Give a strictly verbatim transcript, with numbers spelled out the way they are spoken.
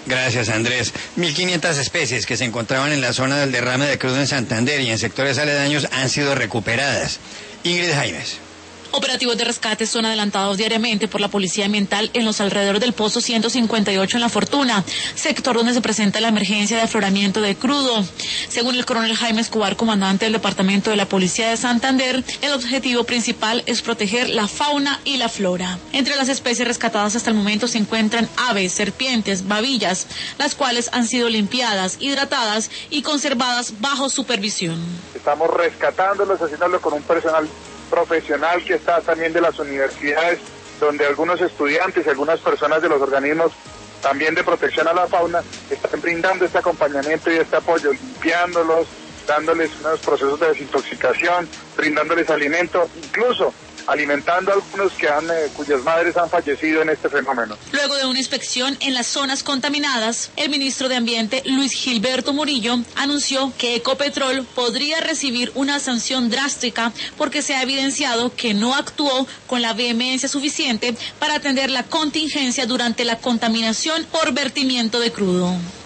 Gracias, Andrés. mil quinientas especies que se encontraban en la zona del derrame de crudo en Santander y en sectores aledaños han sido recuperadas. Ingrid Jaimes. Operativos de rescate son adelantados diariamente por la Policía Ambiental en los alrededores del pozo ciento cincuenta y ocho en La Fortuna, sector donde se presenta la emergencia de afloramiento de crudo. Según el coronel Jaime Escobar, comandante del Departamento de la Policía de Santander, el objetivo principal es proteger la fauna y la flora. Entre las especies rescatadas hasta el momento se encuentran aves, serpientes, babillas, las cuales han sido limpiadas, hidratadas y conservadas bajo supervisión. Estamos rescatándolos, haciéndolo con un personal profesional que está también de las universidades, donde algunos estudiantes y algunas personas de los organismos también de protección a la fauna están brindando este acompañamiento y este apoyo, limpiándolos, dándoles unos procesos de desintoxicación, brindándoles alimento, incluso alimentando a algunos que han, eh, cuyas madres han fallecido en este fenómeno. Luego de una inspección en las zonas contaminadas, el ministro de Ambiente, Luis Gilberto Murillo, anunció que Ecopetrol podría recibir una sanción drástica porque se ha evidenciado que no actuó con la vehemencia suficiente para atender la contingencia durante la contaminación por vertimiento de crudo.